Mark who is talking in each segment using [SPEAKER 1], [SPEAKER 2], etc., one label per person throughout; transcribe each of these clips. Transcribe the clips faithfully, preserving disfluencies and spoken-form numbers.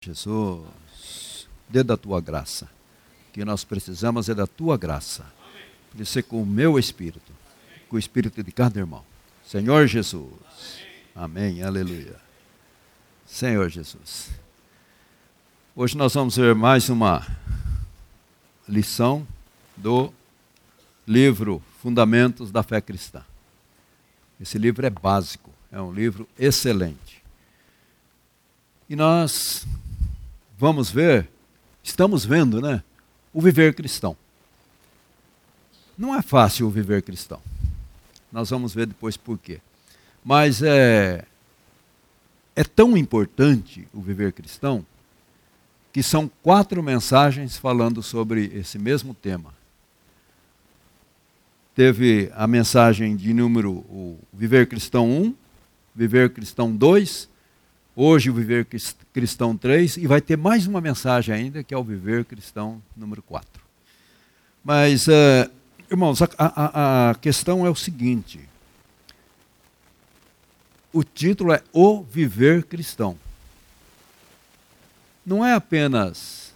[SPEAKER 1] Jesus, dê da tua graça. O que nós precisamos é da tua graça. De ser com o meu espírito, com o espírito de cada irmão. Senhor Jesus. Amém, aleluia. Senhor Jesus. Hoje nós vamos ver mais uma lição do livro Fundamentos da Fé Cristã. Esse livro é básico, é um livro excelente. E nós vamos ver, estamos vendo, né, o viver cristão. Não é fácil o viver cristão. Nós vamos ver depois por quê. Mas é, é tão importante o viver cristão que são quatro mensagens falando sobre esse mesmo tema. Teve a mensagem de número o Viver Cristão um, Viver Cristão dois, hoje o Viver Cristão três, e vai ter mais uma mensagem ainda, que é o Viver Cristão número quatro. Mas, uh, irmãos, a, a, a questão é o seguinte. O título é O Viver Cristão. Não é apenas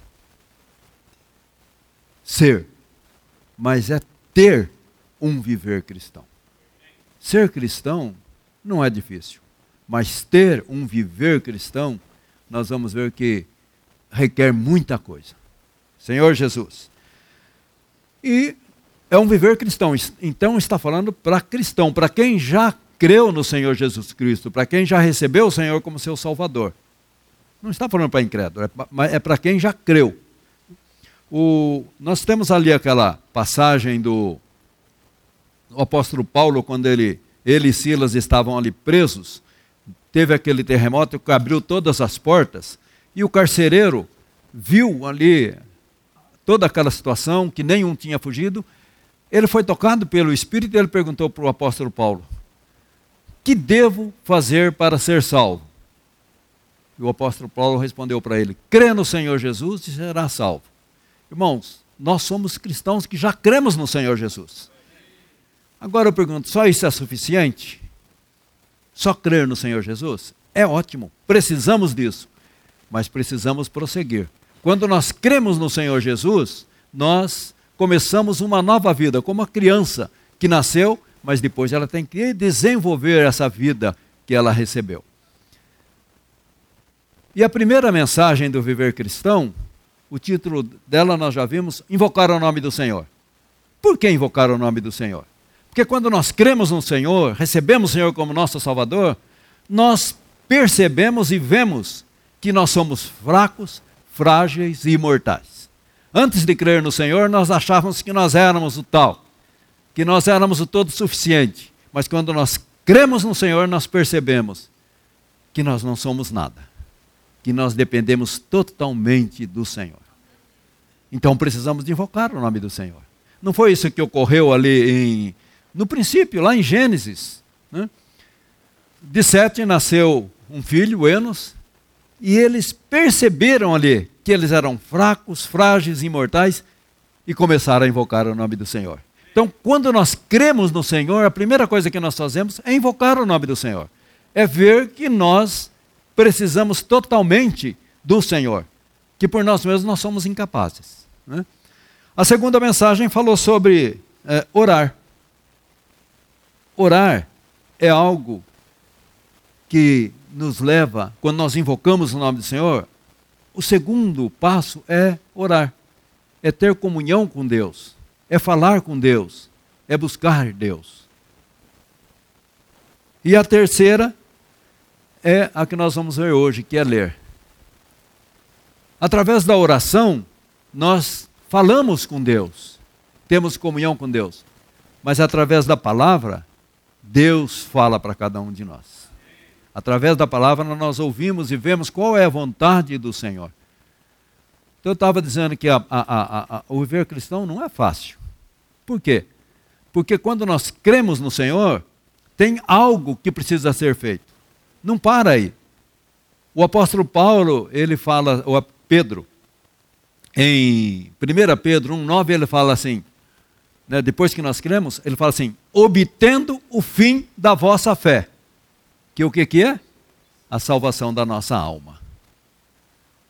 [SPEAKER 1] ser, mas é ter um viver cristão. Ser cristão não é difícil, mas ter um viver cristão, nós vamos ver que requer muita coisa. Senhor Jesus. E é um viver cristão, então está falando para cristão, para quem já creu no Senhor Jesus Cristo, para quem já recebeu o Senhor como seu Salvador. Não está falando para incrédulo, é para quem já creu. O, nós temos ali aquela passagem do o apóstolo Paulo, quando ele, ele e Silas estavam ali presos, teve aquele terremoto que abriu todas as portas, e o carcereiro viu ali toda aquela situação, que nenhum tinha fugido. Ele foi tocado pelo Espírito e ele perguntou para o apóstolo Paulo: que devo fazer para ser salvo? E o apóstolo Paulo respondeu para ele: crê no Senhor Jesus e será salvo. Irmãos, nós somos cristãos que já cremos no Senhor Jesus. Agora eu pergunto, só isso é suficiente? Só crer no Senhor Jesus? É ótimo, precisamos disso, mas precisamos prosseguir. Quando nós cremos no Senhor Jesus, nós começamos uma nova vida, como a criança que nasceu, mas depois ela tem que desenvolver essa vida que ela recebeu. E a primeira mensagem do Viver Cristão, o título dela nós já vimos, invocar o nome do Senhor. Por que invocar o nome do Senhor? Porque quando nós cremos no Senhor, recebemos o Senhor como nosso Salvador, nós percebemos e vemos que nós somos fracos, frágeis e imortais. Antes de crer no Senhor, nós achávamos que nós éramos o tal, que nós éramos o todo suficiente. Mas quando nós cremos no Senhor, nós percebemos que nós não somos nada, que nós dependemos totalmente do Senhor. Então precisamos de invocar o nome do Senhor. Não foi isso que ocorreu ali em, no princípio, lá em Gênesis, né? De Sete nasceu um filho, Enos, e eles perceberam ali que eles eram fracos, frágeis, imortais, e começaram a invocar o nome do Senhor. Então, quando nós cremos no Senhor, a primeira coisa que nós fazemos é invocar o nome do Senhor. É ver que nós precisamos totalmente do Senhor, que por nós mesmos nós somos incapazes, né? A segunda mensagem falou sobre é, orar. Orar é algo que nos leva, quando nós invocamos o nome do Senhor, o segundo passo é orar, é ter comunhão com Deus, é falar com Deus, é buscar Deus. E a terceira é a que nós vamos ver hoje, que é ler. Através da oração, nós falamos com Deus, temos comunhão com Deus, mas através da palavra, Deus fala para cada um de nós. Através da palavra nós ouvimos e vemos qual é a vontade do Senhor. Então eu estava dizendo que a, a, a, a, o viver cristão não é fácil. Por quê? Porque quando nós cremos no Senhor, tem algo que precisa ser feito. Não para aí. O apóstolo Paulo, ele fala, ou Pedro, em primeira Pedro um, nove, ele fala assim, né, depois que nós cremos, ele fala assim: obtendo o fim da vossa fé. Que o que, que é? A salvação da nossa alma.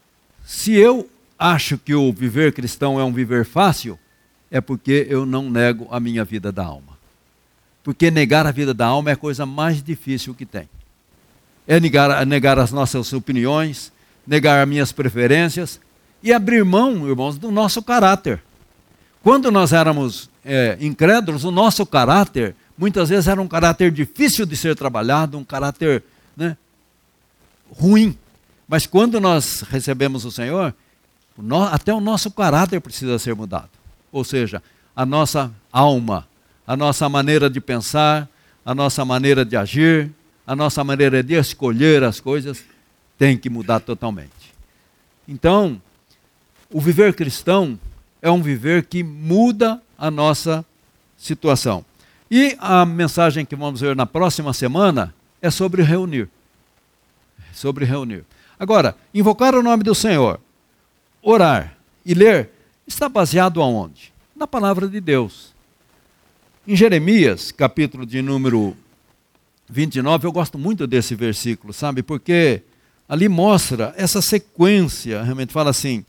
[SPEAKER 1] se eu acho que o viver cristão é um viver fácil, é porque eu não nego a minha vida da alma. Porque negar a vida da alma é a coisa mais difícil que tem. É negar, negar as nossas opiniões, negar as minhas preferências e abrir mão, irmãos, do nosso caráter. Quando nós éramos é, incrédulos, o nosso caráter, muitas vezes era um caráter difícil de ser trabalhado, um caráter, né, ruim. Mas quando nós recebemos o Senhor, o no, até o nosso caráter precisa ser mudado. Ou seja, a nossa alma, a nossa maneira de pensar, a nossa maneira de agir, a nossa maneira de escolher as coisas tem que mudar totalmente. Então, o viver cristão é um viver que muda a nossa situação. E a mensagem que vamos ver na próxima semana é sobre reunir. Sobre reunir. Agora, invocar o nome do Senhor, orar e ler, está baseado aonde? Na palavra de Deus. Em Jeremias, capítulo de número vinte e nove, eu gosto muito desse versículo, sabe? Porque ali mostra essa sequência, realmente fala assim: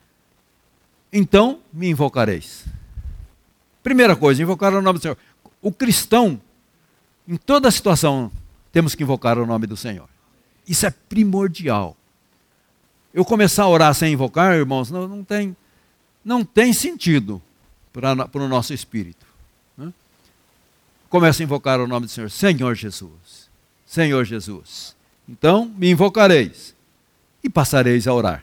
[SPEAKER 1] então me invocareis. Primeira coisa, invocar o nome do Senhor. O cristão, em toda situação, temos que invocar o nome do Senhor. Isso é primordial. Eu começar a orar sem invocar, irmãos, não, não, tem, não tem sentido para, para o nosso espírito. Né? Começa a invocar o nome do Senhor. Senhor Jesus, Senhor Jesus. Então me invocareis e passareis a orar.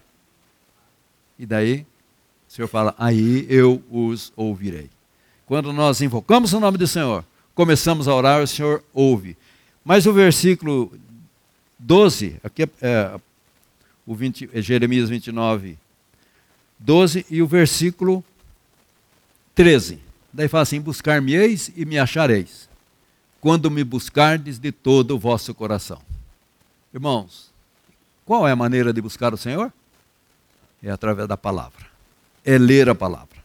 [SPEAKER 1] E daí o Senhor fala, aí eu os ouvirei. Quando nós invocamos o nome do Senhor, começamos a orar, o Senhor ouve. Mas o versículo doze, aqui é, é, o vinte, é Jeremias vinte e nove, doze, e o versículo treze. Daí fala assim, buscar-me-eis e me achareis, quando me buscardes de todo o vosso coração. Irmãos, qual é a maneira de buscar o Senhor? É através da palavra. É ler a palavra.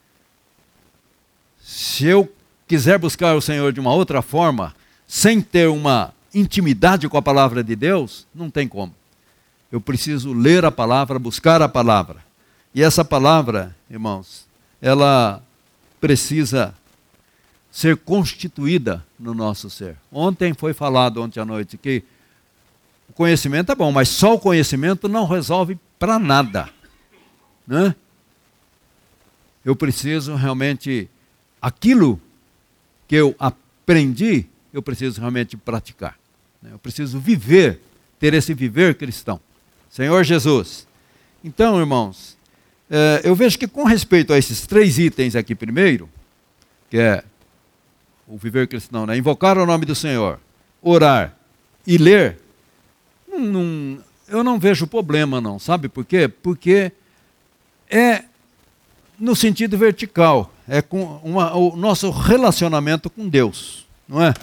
[SPEAKER 1] Se eu quiser buscar o Senhor de uma outra forma, sem ter uma intimidade com a palavra de Deus, não tem como. Eu preciso ler a palavra, buscar a palavra. E essa palavra, irmãos, ela precisa ser constituída no nosso ser. Ontem foi falado, ontem à noite, que o conhecimento é bom, mas só o conhecimento não resolve para nada. Né? Eu preciso realmente, aquilo que eu aprendi, eu preciso realmente praticar. Eu preciso viver, ter esse viver cristão. Senhor Jesus. Então, irmãos, é, eu vejo que com respeito a esses três itens aqui primeiro, que é o viver cristão, né? Invocar o nome do Senhor, orar e ler, não, não, eu não vejo problema não, sabe por quê? Porque é no sentido vertical, é com uma, o nosso relacionamento com Deus, não é?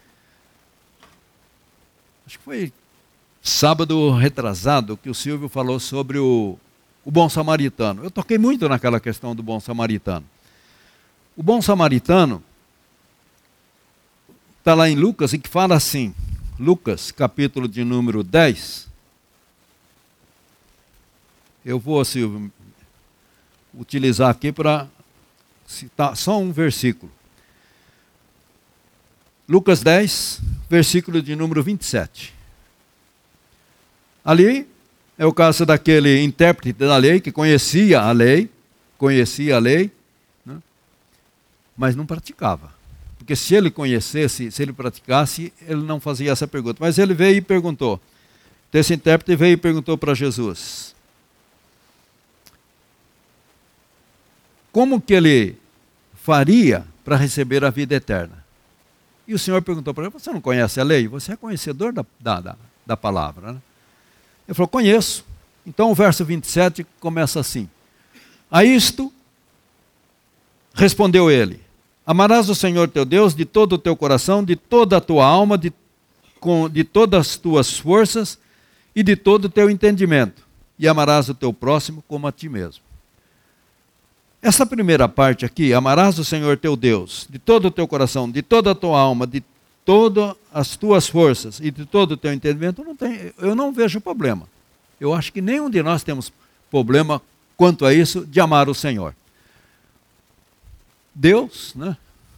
[SPEAKER 1] Acho que foi sábado retrasado que o Silvio falou sobre o, o bom samaritano. Eu toquei muito naquela questão do bom samaritano. O bom samaritano está lá em Lucas e que fala assim, Lucas, capítulo de número dez. Eu vou, Silvio, utilizar aqui para citar só um versículo. Lucas dez, versículo de número vinte e sete. Ali é o caso daquele intérprete da lei que conhecia a lei, conhecia a lei, né, mas não praticava. Porque se ele conhecesse, se ele praticasse, ele não fazia essa pergunta. Mas ele veio e perguntou. Então esse intérprete veio e perguntou para Jesus: como que ele faria para receber a vida eterna? E o Senhor perguntou para ele: você não conhece a lei? Você é conhecedor da, da, da, da palavra, né? Ele falou: conheço. Então o verso vinte e sete começa assim: a isto respondeu ele: amarás o Senhor teu Deus de todo o teu coração, de toda a tua alma, de, com, de todas as tuas forças e de todo o teu entendimento, e amarás o teu próximo como a ti mesmo. Essa primeira parte aqui, amarás o Senhor teu Deus de todo o teu coração, de toda a tua alma, de todas as tuas forças e de todo o teu entendimento, não tem, eu não vejo problema. Eu acho que nenhum de nós temos problema quanto a isso de amar o Senhor. Deus, né?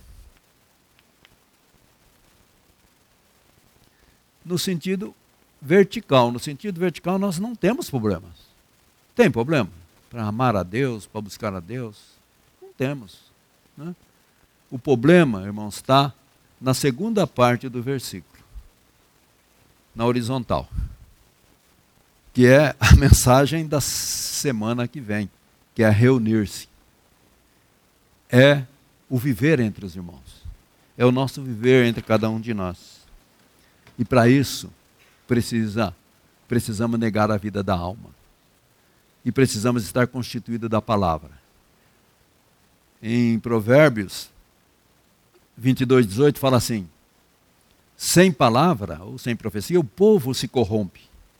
[SPEAKER 1] No sentido vertical, no sentido vertical nós não temos problemas. Tem problema? Para amar a Deus, para buscar a Deus? Não temos, né? O problema, irmãos, está na segunda parte do versículo, na horizontal, que é a mensagem da semana que vem, que é reunir-se. É o viver entre os irmãos. É o nosso viver entre cada um de nós. E para isso, precisa, precisamos negar a vida da alma. E precisamos estar constituídos da palavra. Em Provérbios vinte e dois, dezoito fala assim: sem palavra, ou sem profecia, o povo se corrompe.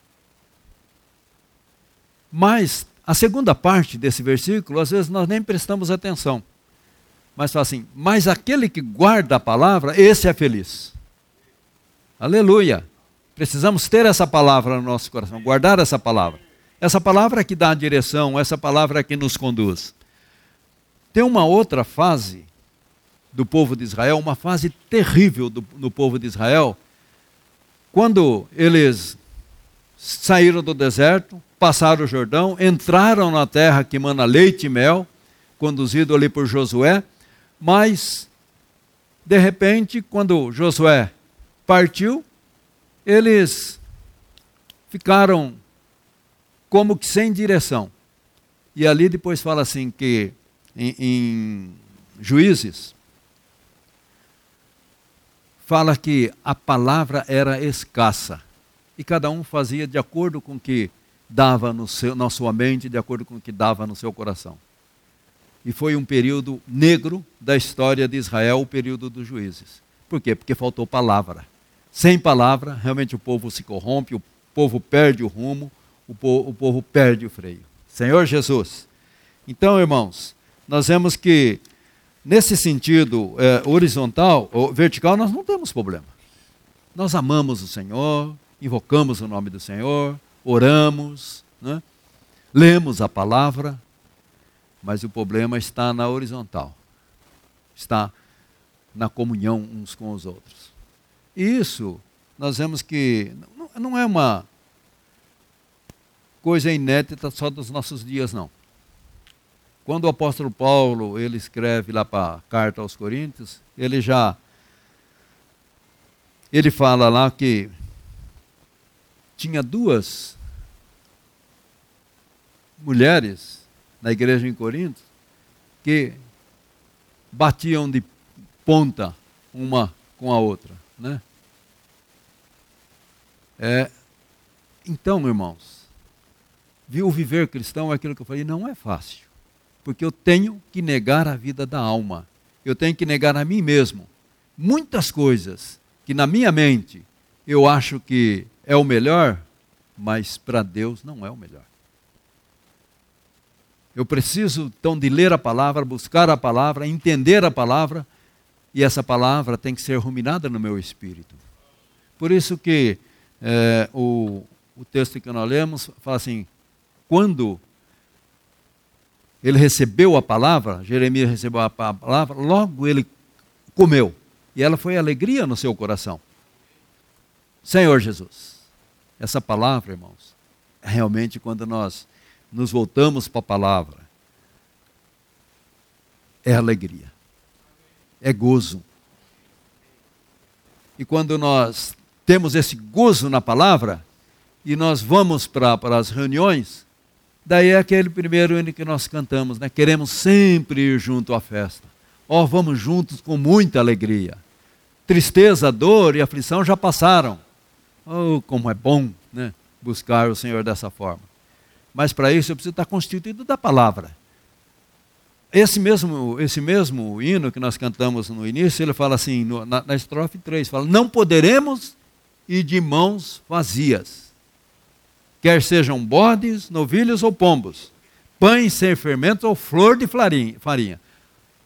[SPEAKER 1] Mas a segunda parte desse versículo, às vezes nós nem prestamos atenção. Mas fala assim: mas aquele que guarda a palavra, esse é feliz. Aleluia! Precisamos ter essa palavra no nosso coração, guardar essa palavra. Essa palavra é que dá a direção, essa palavra é que nos conduz. Tem uma outra fase do povo de Israel, uma fase terrível do, do povo de Israel, quando eles saíram do deserto, passaram o Jordão, entraram na terra que mana leite e mel, conduzido ali por Josué, mas, de repente, quando Josué partiu, eles ficaram como que sem direção. E ali depois fala assim que em, em Juízes, fala que a palavra era escassa. E cada um fazia de acordo com o que dava no seu, na sua mente, de acordo com o que dava no seu coração. E foi um período negro da história de Israel, o período dos juízes. Por quê? Porque faltou palavra. Sem palavra, realmente o povo se corrompe, o povo perde o rumo, o povo, o povo perde o freio. Senhor Jesus. Então, irmãos, nós vemos que nesse sentido é, horizontal, ou vertical, nós não temos problema. Nós amamos o Senhor, invocamos o nome do Senhor, oramos, né? Lemos a palavra, mas o problema está na horizontal. Está na comunhão uns com os outros. E isso, nós vemos que não é uma coisa inédita só dos nossos dias, não. Quando o apóstolo Paulo, ele escreve lá para a carta aos Coríntios, ele já, ele fala lá que tinha duas mulheres na igreja em Corinto que batiam de ponta uma com a outra, né? É, então, irmãos, viu, o viver cristão é aquilo que eu falei, não é fácil. Porque eu tenho que negar a vida da alma. Eu tenho que negar a mim mesmo. Muitas coisas que na minha mente eu acho que é o melhor, mas para Deus não é o melhor. Eu preciso então de ler a palavra, buscar a palavra, entender a palavra, e essa palavra tem que ser ruminada no meu espírito. Por isso que é, o, o texto que nós lemos fala assim, quando ele recebeu a palavra, Jeremias recebeu a palavra, logo ele comeu. E ela foi alegria no seu coração. Senhor Jesus, essa palavra, irmãos, realmente quando nós nos voltamos para a palavra, é alegria, é gozo. E quando nós temos esse gozo na palavra, e nós vamos para, para as reuniões, daí é aquele primeiro hino que nós cantamos, né? Queremos sempre ir junto à festa. Ó, oh, vamos juntos com muita alegria. Tristeza, dor e aflição já passaram. Oh, como é bom, né, buscar o Senhor dessa forma. Mas para isso eu preciso estar constituído da palavra. Esse mesmo, esse mesmo hino que nós cantamos no início, ele fala assim, no, na, na estrofe três, fala, não poderemos ir de mãos vazias. Quer sejam bodes, novilhos ou pombos, pães sem fermento ou flor de farinha.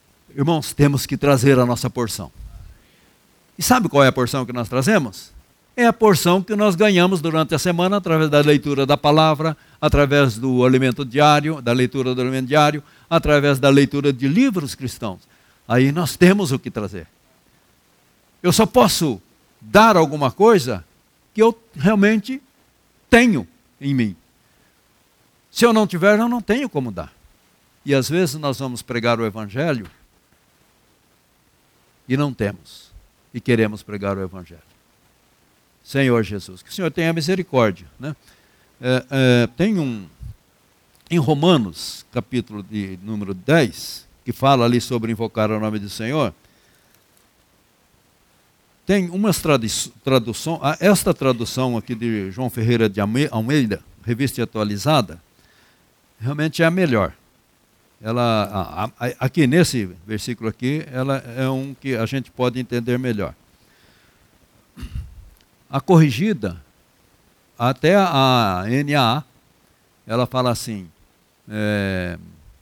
[SPEAKER 1] Irmãos, temos que trazer a nossa porção. E sabe qual é a porção que nós trazemos? é a porção que nós ganhamos durante a semana através da leitura da palavra, através do alimento diário, da leitura do alimento diário, através da leitura de livros cristãos. Aí nós temos o que trazer. Eu só posso dar alguma coisa que eu realmente tenho em mim. Se eu não tiver, eu não tenho como dar. E às vezes nós vamos pregar o Evangelho e não temos. E queremos pregar o Evangelho. Senhor Jesus, que o Senhor tenha misericórdia. Né? É, é, tem um, em Romanos, capítulo de número dez, que fala ali sobre invocar o nome do Senhor. Tem umas traduções, esta tradução aqui de João Ferreira de Almeida, revista atualizada, realmente é a melhor. Ela, a, a, aqui nesse versículo aqui, ela é um que a gente pode entender melhor. A corrigida, até a N A A, ela fala assim, é,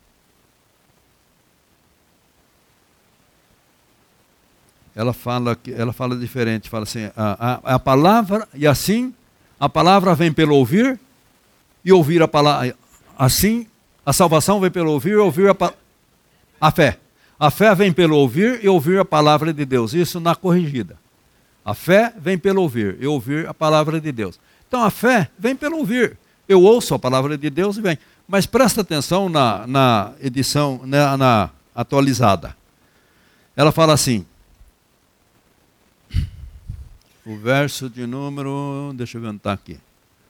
[SPEAKER 1] ela fala, ela fala diferente, fala assim, a, a, a palavra, e assim, a palavra vem pelo ouvir, e ouvir a palavra, assim, a salvação vem pelo ouvir, e ouvir a, a fé. A fé vem pelo ouvir e ouvir a palavra de Deus, isso na corrigida. A fé vem pelo ouvir e ouvir a palavra de Deus. Então a fé vem pelo ouvir. Eu ouço a palavra de Deus e vem. Mas presta atenção na, na edição, na, na atualizada. Ela fala assim, o verso de número, deixa eu ver onde está aqui.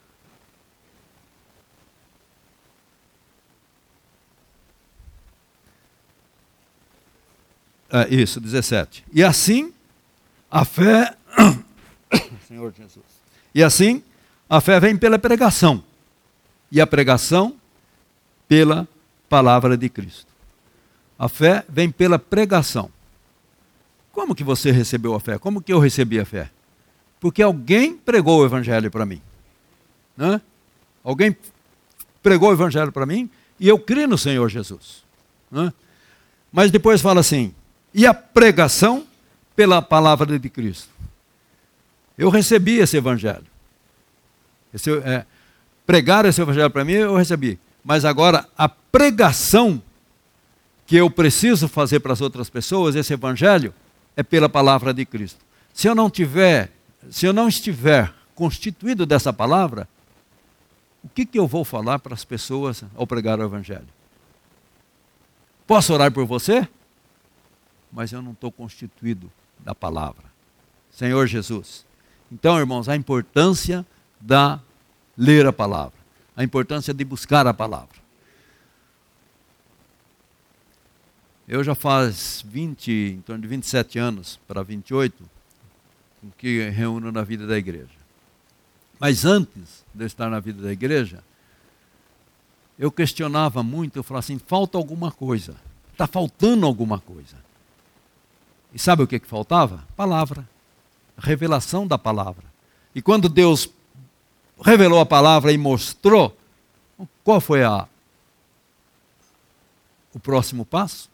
[SPEAKER 1] É, isso, dezessete. E assim, a fé... Senhor Jesus. E assim, a fé vem pela pregação. E a pregação pela palavra de Cristo. A fé vem pela pregação. Como que você recebeu a fé? Como que eu recebi a fé? Porque alguém pregou o Evangelho para mim. Né? Alguém pregou o Evangelho para mim e eu criei no Senhor Jesus. Né? Mas depois fala assim, e a pregação pela palavra de Cristo. Eu recebi esse Evangelho. Esse, é, pregar esse Evangelho para mim, eu recebi. Mas agora, a pregação que eu preciso fazer para as outras pessoas, esse Evangelho, é pela palavra de Cristo. Se eu não tiver, se eu não estiver constituído dessa palavra, o que, que eu vou falar para as pessoas ao pregar o Evangelho? Posso orar por você? Mas eu não estou constituído da palavra. Senhor Jesus. Então, irmãos, a importância da ler a palavra. A importância de buscar a palavra. Eu já faz vinte, em torno de vinte e sete anos para vinte e oito, que reúno na vida da igreja. Mas antes de eu estar na vida da igreja, eu questionava muito, eu falava assim, falta alguma coisa. Está faltando alguma coisa. E sabe o que, que faltava? Palavra. A revelação da palavra. E quando Deus revelou a palavra e mostrou, qual foi a, o próximo passo?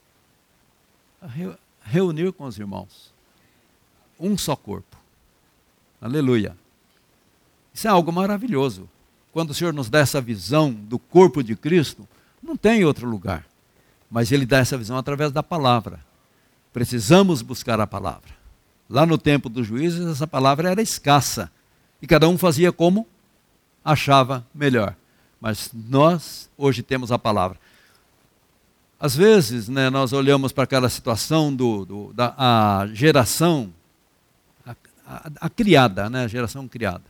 [SPEAKER 1] Reunir com os irmãos. Um só corpo. Aleluia. Isso é algo maravilhoso. Quando o Senhor nos dá essa visão do corpo de Cristo, não tem outro lugar. Mas Ele dá essa visão através da palavra. Precisamos buscar a palavra. Lá no tempo dos juízes, essa palavra era escassa. E cada um fazia como achava melhor. Mas nós, hoje, temos a palavra. Às vezes, né, nós olhamos para aquela situação do, do, da a geração, a, a, a criada, né, a geração criada.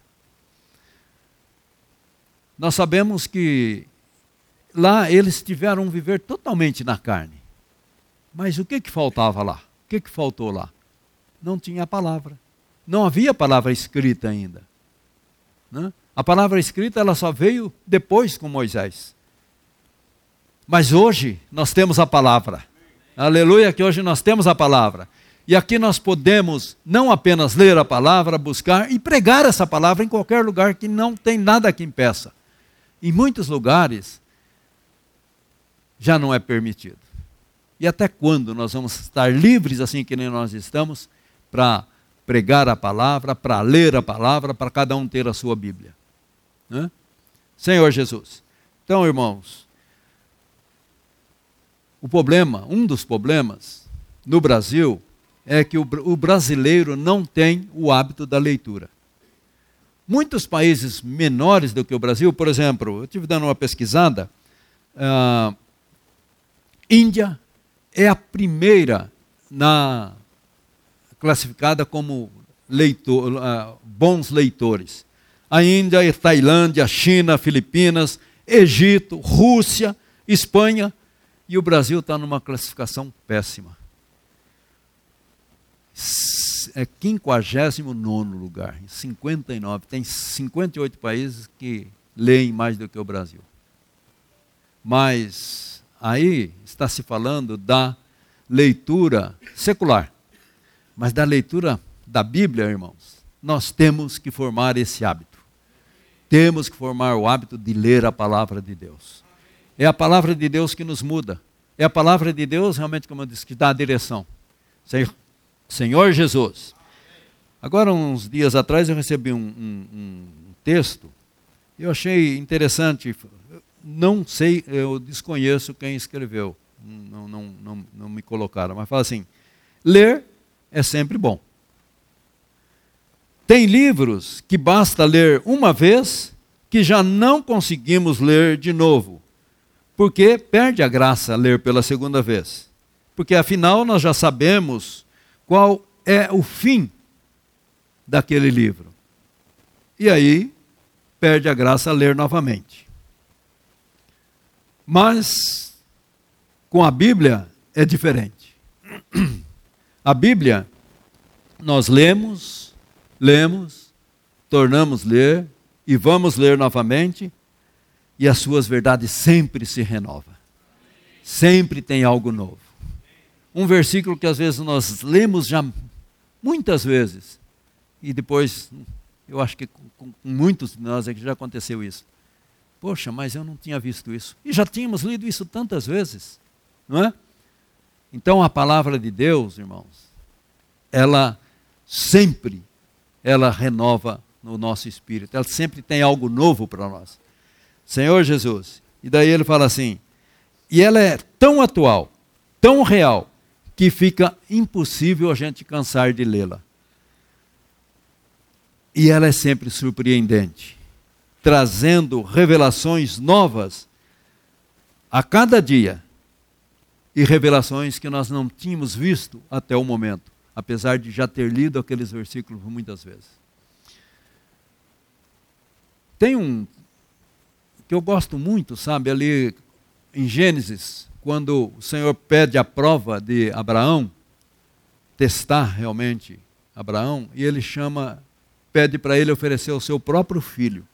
[SPEAKER 1] Nós sabemos que lá eles tiveram um viver totalmente na carne. Mas o que, que faltava lá? O que, que faltou lá? Não tinha a palavra. Não havia palavra escrita ainda. Né? A palavra escrita ela só veio depois com Moisés. Mas hoje nós temos a palavra. Aleluia, que hoje nós temos a palavra. E aqui nós podemos não apenas ler a palavra, buscar e pregar essa palavra em qualquer lugar que não tem nada que impeça. Em muitos lugares já não é permitido. E até quando nós vamos estar livres assim que nem nós estamos para pregar a palavra, para ler a palavra, para cada um ter a sua Bíblia. Né? Senhor Jesus. Então, irmãos, o problema, um dos problemas no Brasil é que o, o brasileiro não tem o hábito da leitura. Muitos países menores do que o Brasil, por exemplo, eu estive dando uma pesquisada, a Índia é a primeira na, classificada como leitor, uh, bons leitores. A Índia, a Tailândia, a China, Filipinas, Egito, Rússia, Espanha, e o Brasil está numa classificação péssima. É quinquagésimo nono lugar, em cinquenta e nove. Tem cinquenta e oito países que leem mais do que o Brasil. Mas aí está se falando da leitura secular. Mas da leitura da Bíblia, irmãos, nós temos que formar esse hábito. Temos que formar o hábito de ler a palavra de Deus. É a palavra de Deus que nos muda. É a palavra de Deus, realmente, como eu disse, que dá a direção. Senhor, Senhor Jesus. Agora, uns dias atrás, eu recebi um, um, um texto. Eu achei interessante. Não sei, eu desconheço quem escreveu. Não, não, não, não me colocaram. Mas fala assim, ler é sempre bom. Tem livros que basta ler uma vez, que já não conseguimos ler de novo. Porque perde a graça ler pela segunda vez. Porque afinal nós já sabemos qual é o fim daquele livro. E aí perde a graça ler novamente. Mas com a Bíblia é diferente. A Bíblia nós lemos, lemos, tornamos ler e vamos ler novamente. E as suas verdades sempre se renovam. Sempre tem algo novo. Um versículo que às vezes nós lemos já muitas vezes. E depois, eu acho que com muitos de nós é que já aconteceu isso. Poxa, mas eu não tinha visto isso. E já tínhamos lido isso tantas vezes. Não é? Então a palavra de Deus, irmãos, ela sempre, ela renova no nosso espírito. Ela sempre tem algo novo para nós. Senhor Jesus. E daí ele fala assim, e ela é tão atual, tão real, que fica impossível a gente cansar de lê-la. E ela é sempre surpreendente, trazendo revelações novas a cada dia, e revelações que nós não tínhamos visto até o momento, apesar de já ter lido aqueles versículos muitas vezes. Tem um que eu gosto muito, sabe, ali em Gênesis, quando o Senhor pede a prova de Abraão, testar realmente Abraão, e ele chama, pede para ele oferecer o seu próprio filho.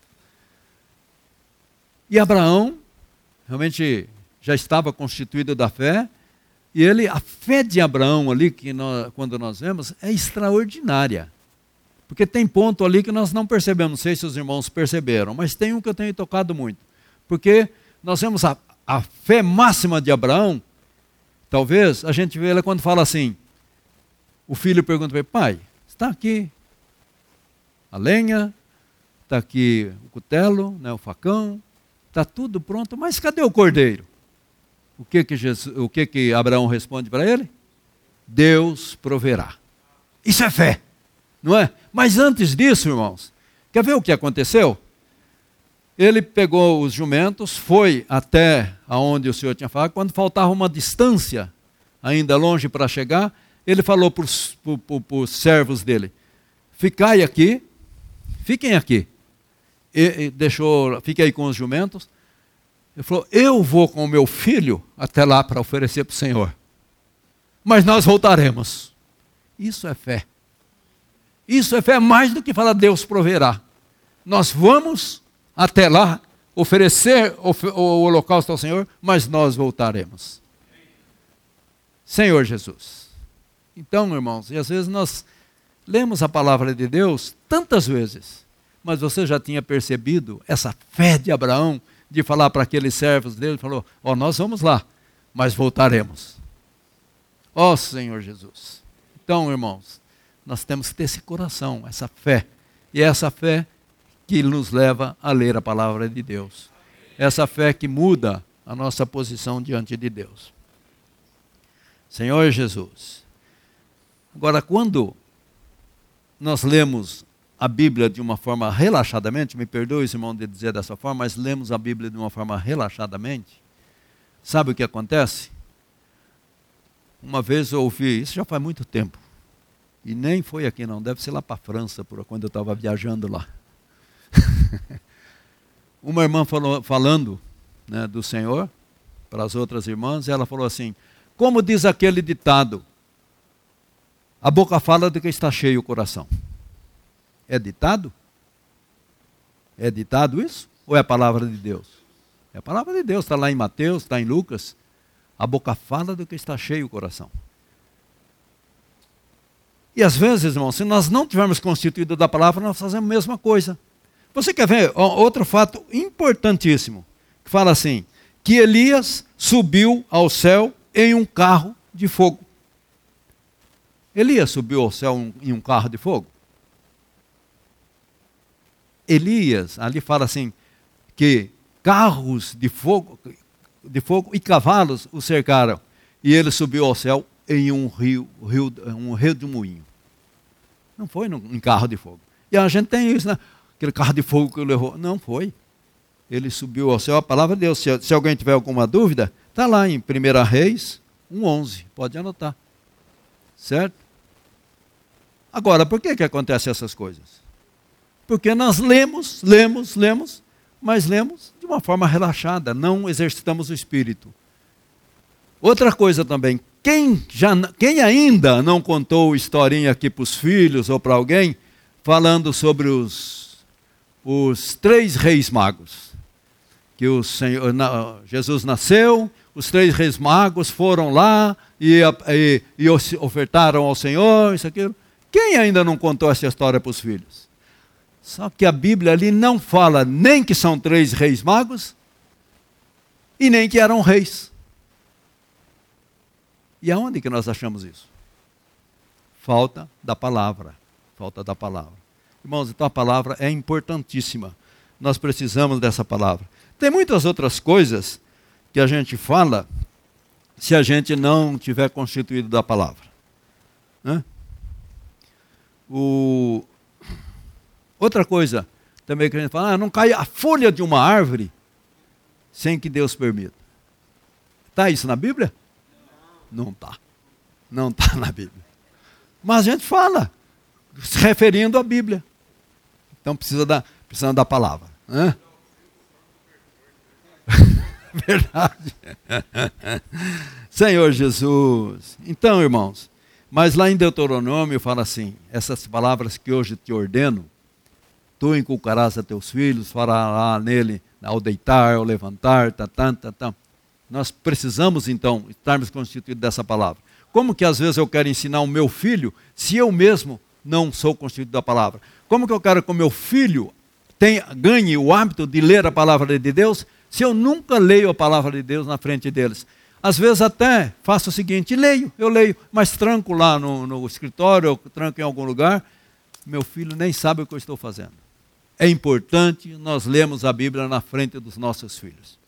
[SPEAKER 1] E Abraão, realmente, já estava constituído da fé, e ele, a fé de Abraão ali, que nós, quando nós vemos, é extraordinária. Porque tem ponto ali que nós não percebemos, não sei se os irmãos perceberam, mas tem um que eu tenho tocado muito. Porque nós vemos a, a fé máxima de Abraão, talvez a gente vê ela quando fala assim, o filho pergunta para ele, pai, está aqui a lenha, está aqui o cutelo, né, o facão, está tudo pronto, mas cadê o cordeiro? O que que, Jesus, o que, que Abraão responde para ele? Deus proverá. Isso é fé. Não é? Mas antes disso, irmãos, quer ver o que aconteceu? Ele pegou os jumentos, foi até aonde o Senhor tinha falado, quando faltava uma distância ainda longe para chegar, ele falou para os servos dele, ficai aqui, fiquem aqui, e, e deixou, fiquem aí com os jumentos, ele falou, eu vou com o meu filho até lá para oferecer para o Senhor, mas nós voltaremos. Isso é fé. Isso é fé mais do que falar Deus proverá. Nós vamos até lá oferecer o holocausto ao Senhor, mas nós voltaremos. Senhor Jesus. Então, irmãos, e às vezes nós lemos a palavra de Deus tantas vezes, mas você já tinha percebido essa fé de Abraão de falar para aqueles servos dele, falou, ó, oh, nós vamos lá, mas voltaremos. Ó, oh, Senhor Jesus. Então, irmãos, nós temos que ter esse coração, essa fé. E é essa fé que nos leva a ler a palavra de Deus. Essa fé que muda a nossa posição diante de Deus. Senhor Jesus. Agora, quando nós lemos a Bíblia de uma forma relaxadamente, me perdoe, irmão, de dizer dessa forma, mas lemos a Bíblia de uma forma relaxadamente, sabe o que acontece? Uma vez eu ouvi, isso já faz muito tempo, e nem foi aqui não, deve ser lá para a França, por quando eu estava viajando lá. Uma irmã falou, falando, né, do Senhor para as outras irmãs, ela falou assim, como diz aquele ditado, a boca fala do que está cheio o coração. É ditado? É ditado isso? Ou é a palavra de Deus? É a palavra de Deus, está lá em Mateus, está em Lucas. A boca fala do que está cheio o coração. E às vezes, irmão, se nós não tivermos constituído da palavra, nós fazemos a mesma coisa. Você quer ver outro fato importantíssimo, que fala assim, que Elias subiu ao céu em um carro de fogo. Elias subiu ao céu em um carro de fogo? Elias, ali fala assim, que carros de fogo, de fogo e cavalos o cercaram. E ele subiu ao céu em um rio, rio, um rio de moinho. Não foi num, em carro de fogo. E a gente tem isso, né? Aquele carro de fogo que ele levou. Não foi. Ele subiu ao céu, a palavra de Deus. Se, se alguém tiver alguma dúvida, está lá em primeira Reis um onze. Pode anotar. Certo? Agora, por que que acontecem essas coisas? Porque nós lemos, lemos, lemos, mas lemos de uma forma relaxada, não exercitamos o espírito. Outra coisa também, quem, já, quem ainda não contou historinha aqui para os filhos ou para alguém, falando sobre os, os três reis magos, que o Senhor, na, Jesus nasceu, os três reis magos foram lá e, e, e ofertaram ao Senhor, isso, aquilo. Quem ainda não contou essa história para os filhos? Só que a Bíblia ali não fala nem que são três reis magos e nem que eram reis. E aonde que nós achamos isso? Falta da palavra. Falta da palavra. Irmãos, então a palavra é importantíssima. Nós precisamos dessa palavra. Tem muitas outras coisas que a gente fala se a gente não tiver constituído da palavra. Né? O... Outra coisa também que a gente fala, ah, não cai a folha de uma árvore sem que Deus permita. Está isso na Bíblia? Não está. Não está na Bíblia. Mas a gente fala, se referindo à Bíblia. Então precisa da, precisa da palavra. Né? Verdade. Senhor Jesus. Então, irmãos, mas lá em Deuteronômio fala assim, essas palavras que hoje te ordeno, tu inculcarás a teus filhos, fará nele ao deitar, ao levantar, tá, tá, tá, tá. Nós precisamos então estarmos constituídos dessa palavra. Como que às vezes eu quero ensinar o meu filho, se eu mesmo não sou constituído da palavra? Como que eu quero que o meu filho tenha, ganhe o hábito de ler a palavra de Deus, se eu nunca leio a palavra de Deus na frente deles? Às vezes até faço o seguinte, leio, eu leio, mas tranco lá no, no escritório, ou tranco em algum lugar, meu filho nem sabe o que eu estou fazendo. É importante nós lermos a Bíblia na frente dos nossos filhos.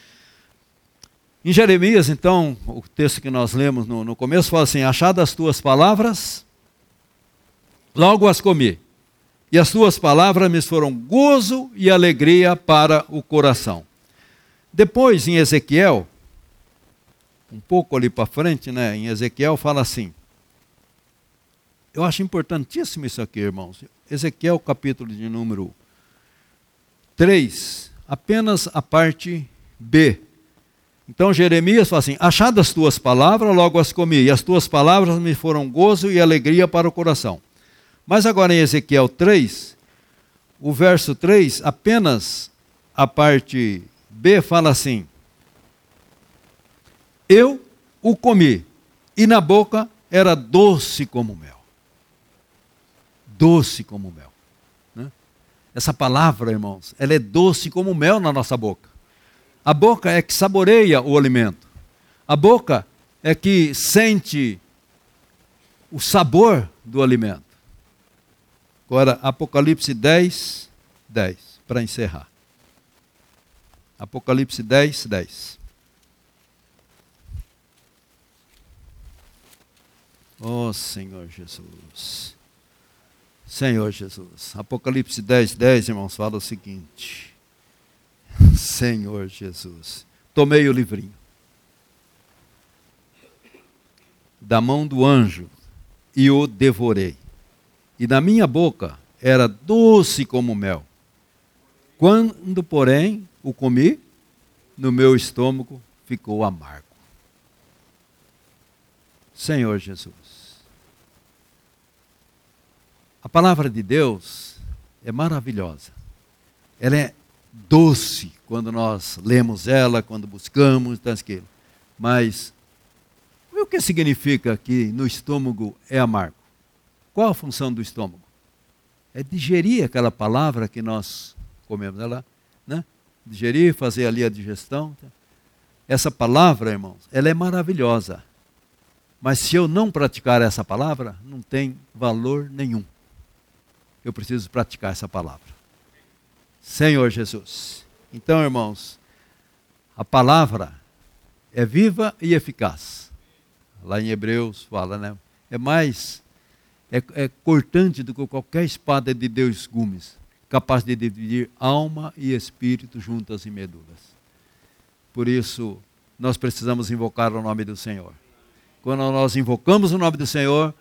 [SPEAKER 1] Em Jeremias, então, o texto que nós lemos no, no começo, fala assim, achadas as tuas palavras, logo as comi, e as tuas palavras me foram gozo e alegria para o coração. Depois, em Ezequiel, um pouco ali para frente, né, em Ezequiel fala assim, eu acho importantíssimo isso aqui, irmãos. Ezequiel, capítulo de número três, apenas a parte B. Então Jeremias fala assim, achadas as tuas palavras, logo as comi, e as tuas palavras me foram gozo e alegria para o coração. Mas agora em Ezequiel três, o verso três, apenas a parte B fala assim, eu o comi, e na boca era doce como mel. Doce como mel. Né? Essa palavra, irmãos, ela é doce como mel na nossa boca. A boca é que saboreia o alimento. A boca é que sente o sabor do alimento. Agora, Apocalipse dez, dez, para encerrar. Apocalipse dez, dez. Oh, Senhor Jesus. Senhor Jesus. Apocalipse dez, dez, irmãos, fala o seguinte. Senhor Jesus. Tomei o livrinho da mão do anjo e o devorei. E na minha boca era doce como mel. Quando, porém, o comi, no meu estômago ficou amargo. Senhor Jesus. A palavra de Deus é maravilhosa. Ela é doce quando nós lemos ela, quando buscamos, então aquilo. Mas o que significa que no estômago é amargo? Qual a função do estômago? É digerir aquela palavra que nós comemos, ela, né? Digerir, fazer ali a digestão. Essa palavra, irmãos, ela é maravilhosa. Mas se eu não praticar essa palavra, não tem valor nenhum. Eu preciso praticar essa palavra. Senhor Jesus. Então, irmãos, a palavra é viva e eficaz. Lá em Hebreus fala, né? É mais, é, é cortante do que qualquer espada de dois gumes, capaz de dividir alma e espírito juntas e medulas. Por isso, nós precisamos invocar o nome do Senhor. Quando nós invocamos o nome do Senhor,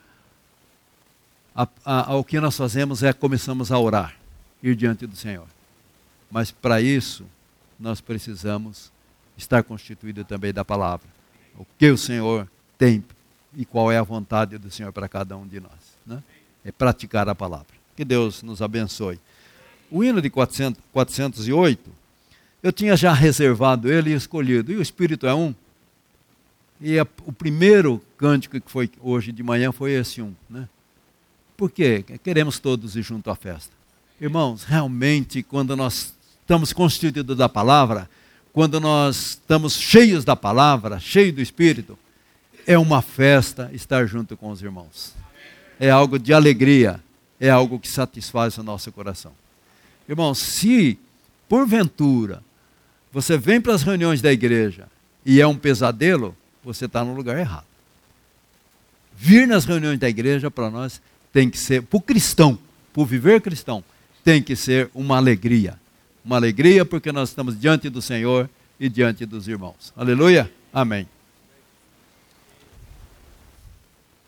[SPEAKER 1] a, a, a, o que nós fazemos é começamos a orar, ir diante do Senhor. Mas para isso, nós precisamos estar constituído também da palavra. O que o Senhor tem e qual é a vontade do Senhor para cada um de nós, né? É praticar a palavra. Que Deus nos abençoe. O hino de quatrocentos, quatrocentos e oito, eu tinha já reservado ele e escolhido. E o Espírito é um. E a, o primeiro cântico que foi hoje de manhã foi esse um, né? Por quê? Queremos todos ir junto à festa. Irmãos, realmente, quando nós estamos constituídos da palavra, quando nós estamos cheios da palavra, cheios do Espírito, é uma festa estar junto com os irmãos. É algo de alegria, é algo que satisfaz o nosso coração. Irmãos, se porventura você vem para as reuniões da igreja e é um pesadelo, você está no lugar errado. Vir nas reuniões da igreja para nós tem que ser, para o cristão, para o viver cristão, tem que ser uma alegria. Uma alegria porque nós estamos diante do Senhor e diante dos irmãos. Aleluia? Amém.